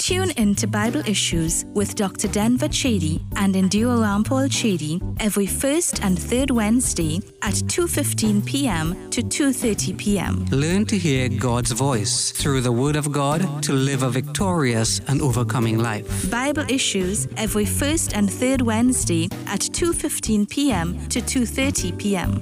Tune in to Bible Issues with Dr. Denver Chady and Endure Rampol Chady every first and third Wednesday at 2:15 p.m. to 2:30 p.m. Learn to hear God's voice through the Word of God to live a victorious and overcoming life. Bible Issues every first and third Wednesday at 2:15 p.m. to 2:30 p.m.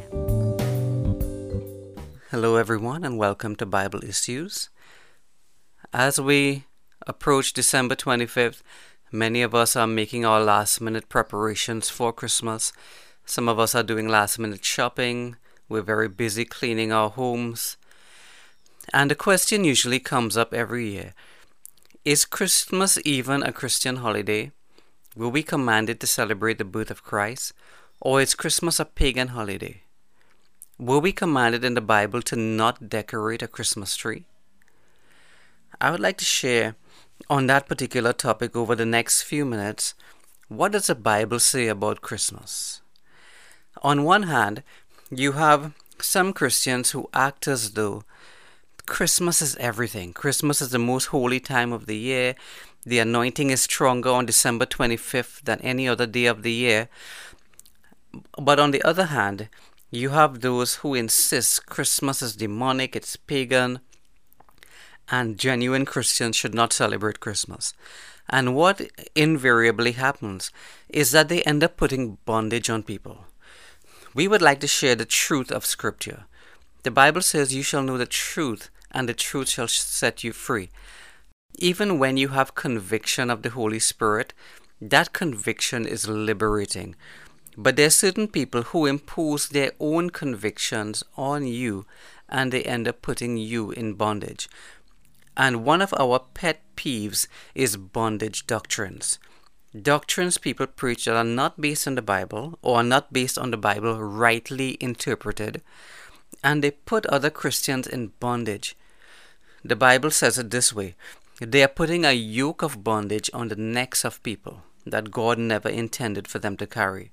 Hello everyone and welcome to Bible Issues. As we approach December 25th, many of us are making our last-minute preparations for Christmas. Some of us are doing last-minute shopping. We're very busy cleaning our homes. And the question usually comes up every year: is Christmas even a Christian holiday? Were we commanded to celebrate the birth of Christ? Or is Christmas a pagan holiday? Were we commanded in the Bible to not decorate a Christmas tree? I would like to share on that particular topic over the next few minutes. What does the Bible say about Christmas? On one hand, you have some Christians who act as though Christmas is everything. Christmas is the most holy time of the year. The anointing is stronger on December 25th than any other day of the year. But on the other hand, you have those who insist Christmas is demonic, it's pagan, and genuine Christians should not celebrate Christmas. And what invariably happens is that they end up putting bondage on people. We would like to share the truth of Scripture. The Bible says you shall know the truth, and the truth shall set you free. Even when you have conviction of the Holy Spirit, that conviction is liberating. But there are certain people who impose their own convictions on you, and they end up putting you in bondage. And one of our pet peeves is bondage doctrines. Doctrines people preach that are not based on the Bible or are not based on the Bible rightly interpreted, and they put other Christians in bondage. The Bible says it this way: they are putting a yoke of bondage on the necks of people that God never intended for them to carry.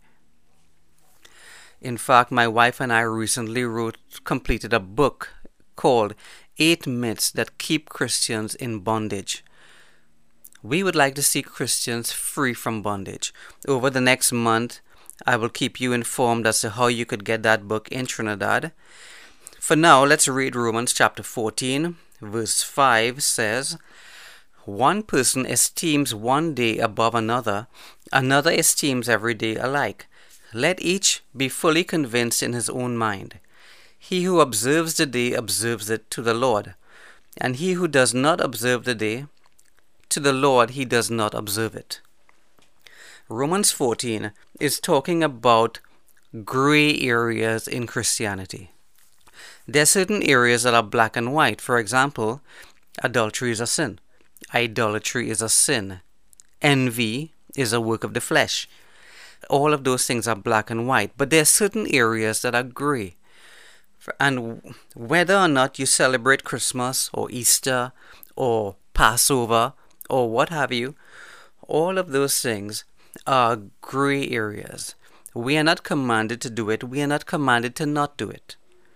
In fact, my wife and I recently completed a book called 8 Myths That Keep Christians in Bondage. We would like to see Christians free from bondage. Over the next month, I will keep you informed as to how you could get that book in Trinidad. For now, let's read Romans chapter 14, verse 5 says, "One person esteems one day above another, another esteems every day alike. Let each be fully convinced in his own mind. He who observes the day observes it to the Lord, and he who does not observe the day, to the Lord he does not observe it." Romans 14 is talking about gray areas in Christianity. There are certain areas that are black and white. For example, adultery is a sin. Idolatry is a sin. Envy is a work of the flesh. All of those things are black and white, but there are certain areas that are gray. And whether or not you celebrate Christmas or Easter or Passover or what have you, all of those things are gray areas. We are not commanded to do it. We are not commanded to not do it.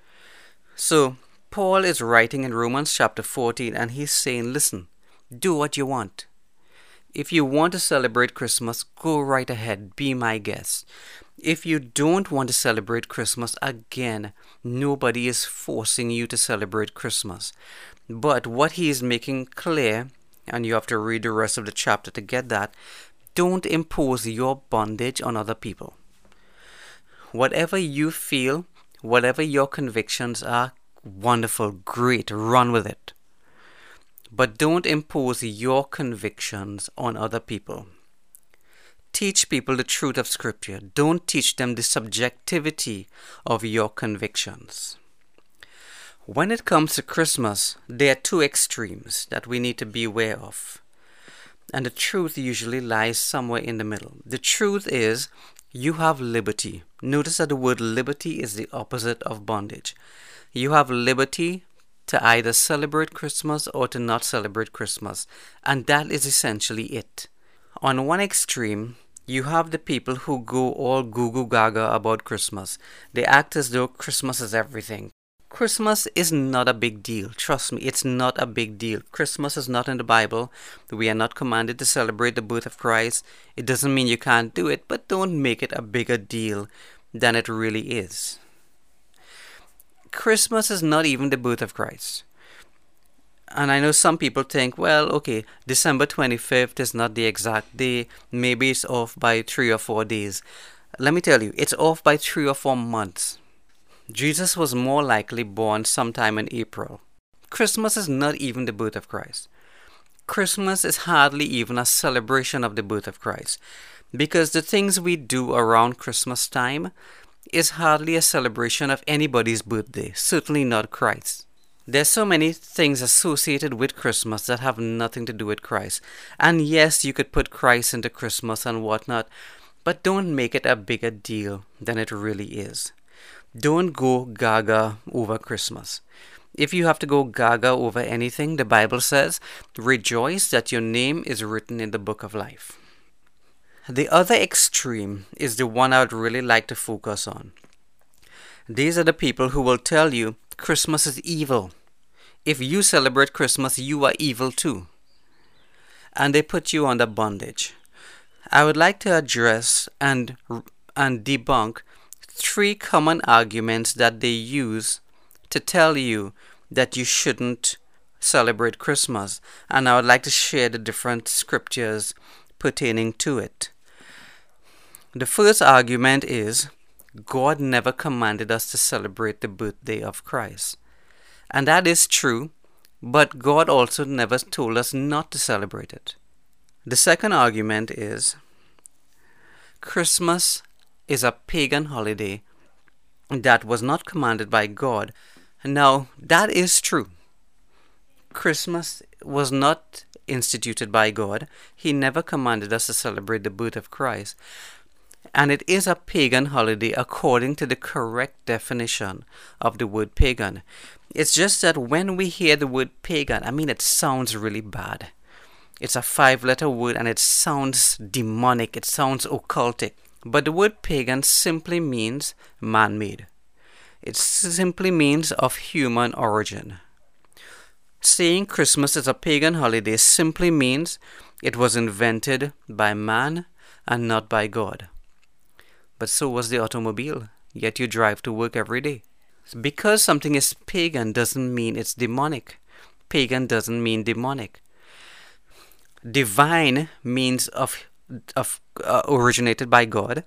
So Paul is writing in Romans chapter 14, and he's saying, listen, do what you want. If you want to celebrate Christmas, go right ahead, be my guest. If you don't want to celebrate Christmas, again, nobody is forcing you to celebrate Christmas. But what he is making clear, and you have to read the rest of the chapter to get that, don't impose your bondage on other people. Whatever you feel, whatever your convictions are, wonderful, great, run with it. But don't impose your convictions on other people. Teach people the truth of Scripture. Don't teach them the subjectivity of your convictions. When it comes to Christmas, there are two extremes that we need to be aware of. And the truth usually lies somewhere in the middle. The truth is, you have liberty. Notice that the word liberty is the opposite of bondage. You have liberty to either celebrate Christmas or to not celebrate Christmas. And that is essentially it. On one extreme, you have the people who go all goo-goo gaga about Christmas. They act as though Christmas is everything. Christmas is not a big deal. Trust me, it's not a big deal. Christmas is not in the Bible. We are not commanded to celebrate the birth of Christ. It doesn't mean you can't do it, but don't make it a bigger deal than it really is. Christmas is not even the birth of Christ. And I know some people think, well, okay, December 25th is not the exact day. Maybe it's off by 3 or 4 days. Let me tell you, it's off by 3 or 4 months. Jesus was more likely born sometime in April. Christmas is not even the birth of Christ. Christmas is hardly even a celebration of the birth of Christ, because the things we do around Christmas time is hardly a celebration of anybody's birthday, certainly not Christ. There's so many things associated with Christmas that have nothing to do with Christ. And yes, you could put Christ into Christmas and whatnot, but don't make it a bigger deal than it really is. Don't go gaga over Christmas. If you have to go gaga over anything, the Bible says, rejoice that your name is written in the book of life. The other extreme is the one I would really like to focus on. These are the people who will tell you Christmas is evil. If you celebrate Christmas, you are evil too. And they put you under bondage. I would like to address and debunk 3 common arguments that they use to tell you that you shouldn't celebrate Christmas. And I would like to share the different scriptures pertaining to it. The first argument is God never commanded us to celebrate the birthday of Christ. And that is true, but God also never told us not to celebrate it. The second argument is Christmas is a pagan holiday that was not commanded by God. Now, that is true. Christmas was not instituted by God. He never commanded us to celebrate the birth of Christ. And it is a pagan holiday according to the correct definition of the word pagan. It's just that when we hear the word pagan, it sounds really bad. It's a 5-letter word and it sounds demonic. It sounds occultic. But the word pagan simply means man-made. It simply means of human origin. Saying Christmas is a pagan holiday simply means it was invented by man and not by God. But so was the automobile, yet you drive to work every day. Because something is pagan doesn't mean it's demonic. Pagan doesn't mean demonic. Divine means originated by God.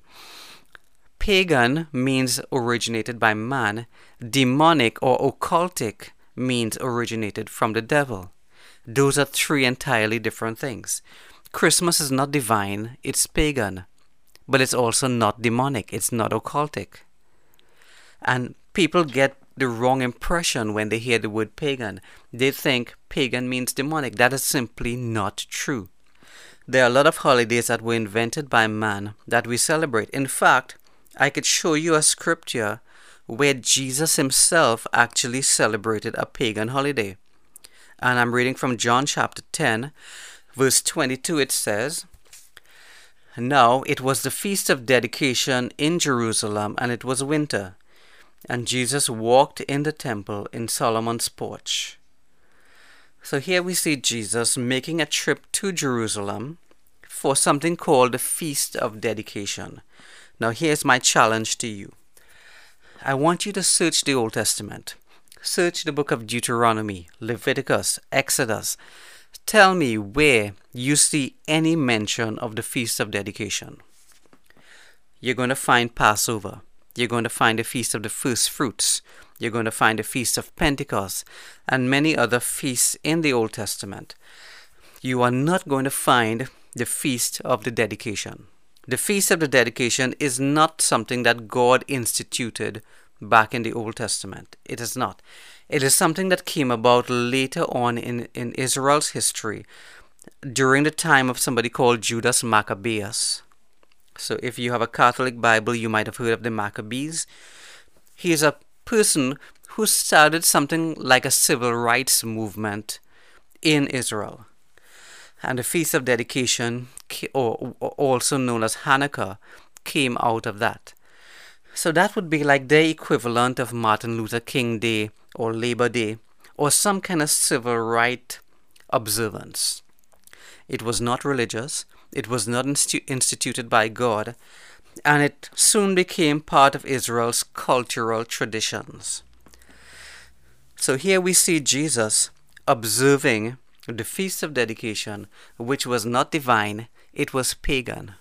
Pagan means originated by man. Demonic or occultic means originated from the devil. Those are 3 entirely different things. Christmas is not divine, it's pagan. But it's also not demonic, it's not occultic. And people get the wrong impression when they hear the word pagan. They think pagan means demonic. That is simply not true. There are a lot of holidays that were invented by man that we celebrate. In fact, I could show you a scripture where Jesus himself actually celebrated a pagan holiday. And I'm reading from John chapter 10, verse 22. It says, Now it was the feast of dedication in Jerusalem, and it was winter. And Jesus walked in the temple in Solomon's porch. So here we see Jesus making a trip to Jerusalem for something called the Feast of Dedication. Now here's my challenge to you. I want you to search the Old Testament. Search the book of Deuteronomy, Leviticus, Exodus. Tell me where you see any mention of the Feast of Dedication. You're going to find Passover. You're going to find the Feast of the First Fruits. You're going to find the Feast of Pentecost and many other feasts in the Old Testament. You are not going to find the Feast of the Dedication. The Feast of the Dedication is not something that God instituted back in the Old Testament. It is not. It is something that came about later on in Israel's history during the time of somebody called Judas Maccabeus. So if you have a Catholic Bible, you might have heard of the Maccabees. He is a person who started something like a civil rights movement in Israel. And the Feast of Dedication, or also known as Hanukkah, came out of that. So that would be like their equivalent of Martin Luther King Day or Labor Day or some kind of civil right observance. It was not religious, it was not instituted by God, and it soon became part of Israel's cultural traditions. So here we see Jesus observing the Feast of Dedication, which was not divine, it was pagan.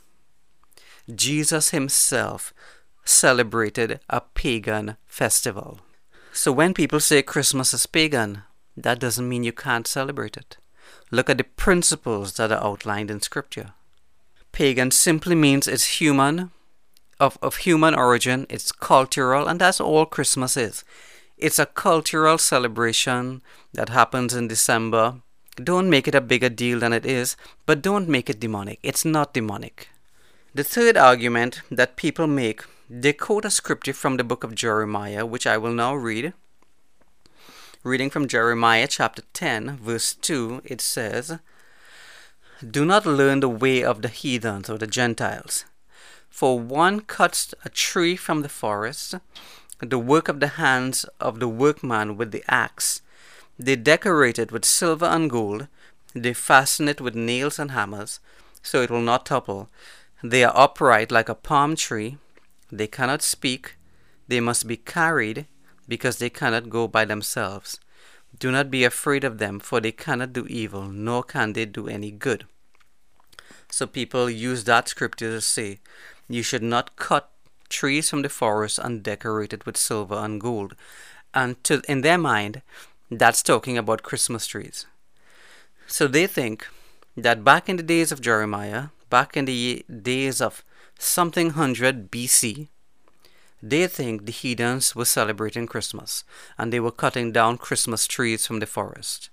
Jesus himself celebrated a pagan festival. So when people say Christmas is pagan, that doesn't mean you can't celebrate it. Look at the principles that are outlined in Scripture. Pagan simply means it's human, of human origin, it's cultural, and that's all Christmas is. It's a cultural celebration that happens in December. Don't make it a bigger deal than it is, but don't make it demonic. It's not demonic. The third argument that people make, they quote a scripture from the book of Jeremiah, which I will now read. Reading from Jeremiah chapter 10, verse 2, it says, "Do not learn the way of the heathens or the Gentiles. For one cuts a tree from the forest, the work of the hands of the workman with the axe. They decorate it with silver and gold. They fasten it with nails and hammers, so it will not topple. They are upright like a palm tree. They cannot speak. They must be carried, because they cannot go by themselves. Do not be afraid of them, for they cannot do evil, nor can they do any good." So people use that scripture to say, you should not cut trees from the forest and decorate it with silver and gold. And in their mind, that's talking about Christmas trees. So they think that back in the days of Jeremiah, back in the days of something 100 BC, they think the heathens were celebrating Christmas and they were cutting down Christmas trees from the forest.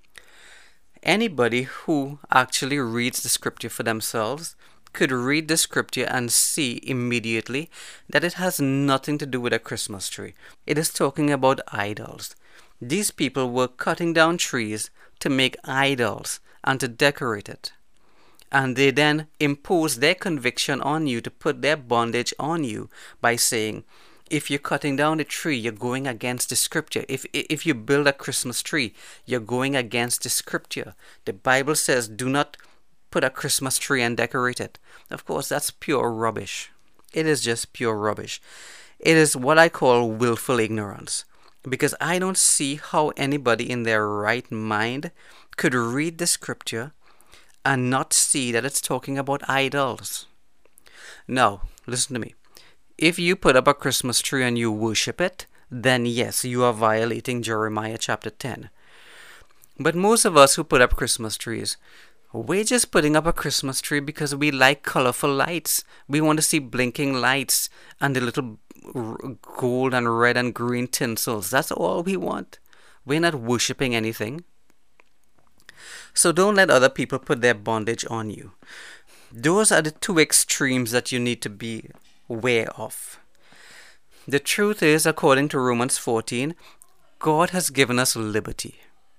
Anybody who actually reads the scripture for themselves could read the scripture and see immediately that it has nothing to do with a Christmas tree. It is talking about idols. These people were cutting down trees to make idols and to decorate it. And they then impose their conviction on you, to put their bondage on you by saying, if you're cutting down a tree, you're going against the scripture. If you build a Christmas tree, you're going against the scripture. The Bible says, do not put a Christmas tree and decorate it. Of course, that's pure rubbish. It is just pure rubbish. It is what I call willful ignorance. Because I don't see how anybody in their right mind could read the scripture and not see that it's talking about idols. Now, listen to me. If you put up a Christmas tree and you worship it, then yes, you are violating Jeremiah chapter 10. But most of us who put up Christmas trees, we're just putting up a Christmas tree because we like colorful lights. We want to see blinking lights and the little gold and red and green tinsels. That's all we want. We're not worshiping anything. So don't let other people put their bondage on you. Those are the two extremes that you need to be aware of. The truth is, according to Romans 14, God has given us liberty.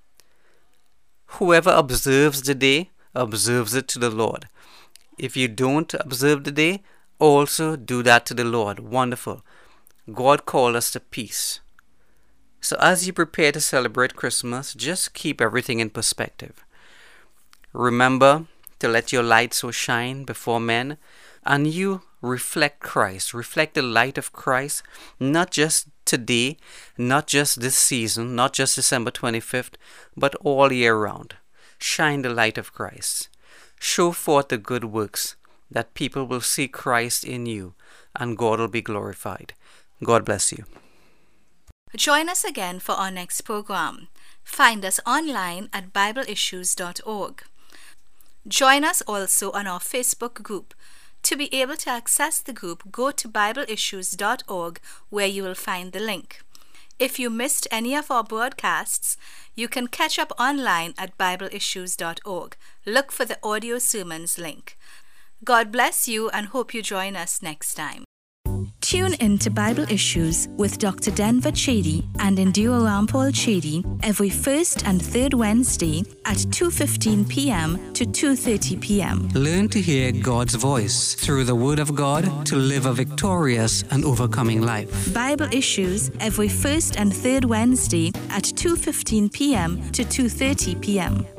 Whoever observes the day, observes it to the Lord. If you don't observe the day, also do that to the Lord. Wonderful. God called us to peace. So as you prepare to celebrate Christmas, just keep everything in perspective. Remember to let your light so shine before men, and you reflect Christ, reflect the light of Christ, not just today, not just this season, not just December 25th, but all year round. Shine the light of Christ. Show forth the good works, that people will see Christ in you, and God will be glorified. God bless you. Join us again for our next program. Find us online at BibleIssues.org. Join us also on our Facebook group. To be able to access the group, go to BibleIssues.org, where you will find the link. If you missed any of our broadcasts, you can catch up online at BibleIssues.org. Look for the audio sermons link. God bless you and hope you join us next time. Tune in to Bible Issues with Dr. Denver Chady and Endure Rampal Chady every first and third Wednesday at 2:15 p.m. to 2:30 p.m. Learn to hear God's voice through the Word of God to live a victorious and overcoming life. Bible Issues every first and third Wednesday at 2:15 p.m. to 2:30 p.m.